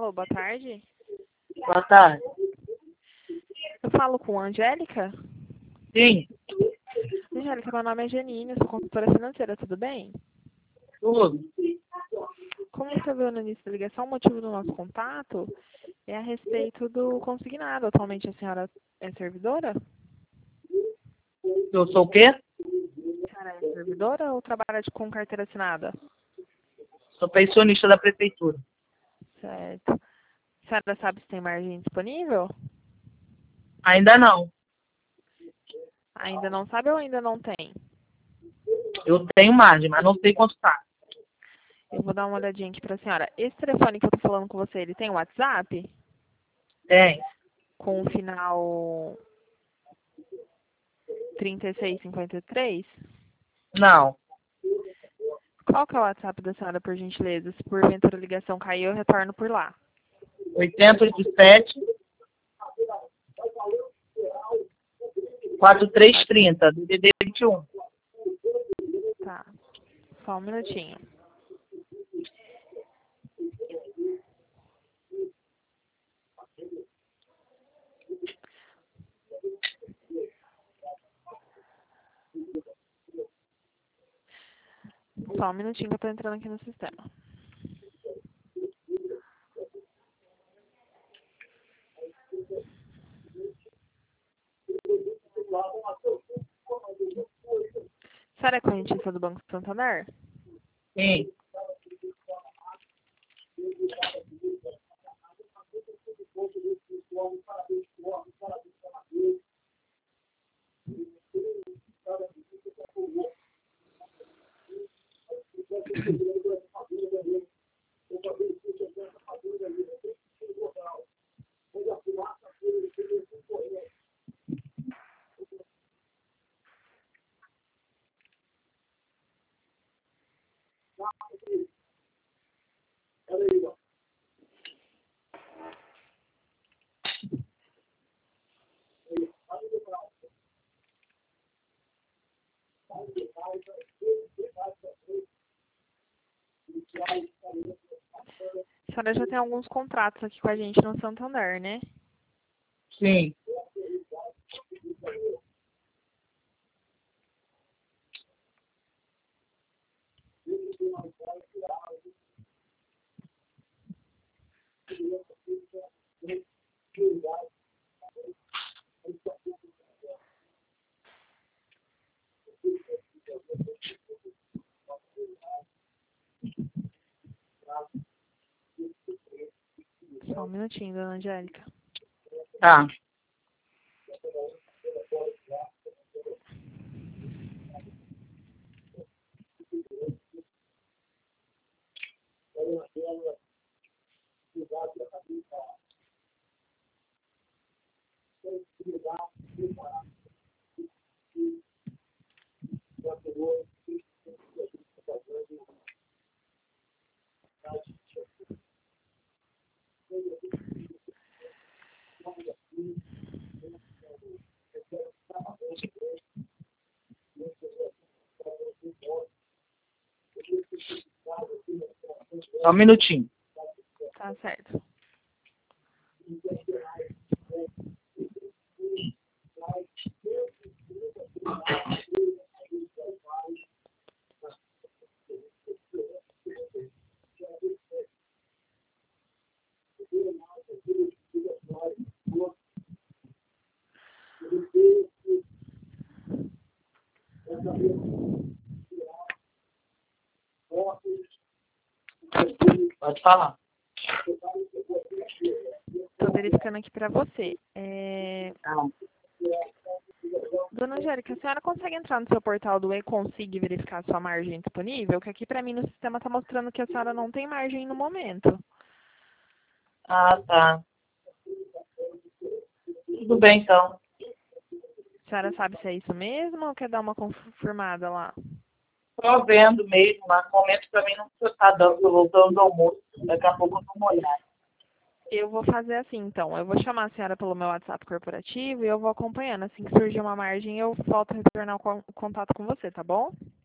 Alô, boa tarde. Boa tarde. Eu falo com a Angélica? Sim, Angélica, meu nome é Janine, eu sou consultora financeira, tudo bem? tudo. Como você viu no início da ligação, o motivo do nosso contato é a respeito do consignado. Atualmente a senhora é servidora? Eu sou o quê? A senhora é servidora ou trabalha com carteira assinada? Sou pensionista da prefeitura. Certo. A senhora sabe se tem margem disponível? Ainda não. Ainda não sabe ou ainda não tem? Eu tenho margem, mas não sei quanto tá. Eu vou dar uma olhadinha aqui pra senhora. Esse telefone que eu tô falando com você, ele tem WhatsApp? Tem. Com o final 3653? Não. Qual que é o WhatsApp da senhora, por gentileza? Se porventura a ligação cair, eu retorno por lá. 887 4330 do DD 21. Tá. Só um minutinho. Só um minutinho que eu tô entrando aqui no sistema. A senhora é correntista do Banco Santander? Sim. A senhora já tem alguns contratos aqui com a gente no Santander, né? Sim. Só um minutinho, dona Angélica. Tá. Só um minutinho. Tá certo. Pode falar. Tô verificando aqui pra você. Não. Dona Angélica, a senhora consegue entrar no seu portal do e-Consig e verificar a sua margem disponível? Que aqui pra mim no sistema tá mostrando que a senhora não tem margem no momento. Ah, tá. Tudo bem, então. A senhora sabe se é isso mesmo ou quer dar uma confirmada lá? Tô vendo mesmo, mas no momento pra mim não tá dando, tô voltando do almoço. Daqui a pouco eu dou uma olhada. Eu vou fazer assim, então. Eu vou chamar a senhora pelo meu WhatsApp corporativo e eu vou acompanhando. Assim que surgir uma margem, eu volto a retornar o contato com você, tá bom?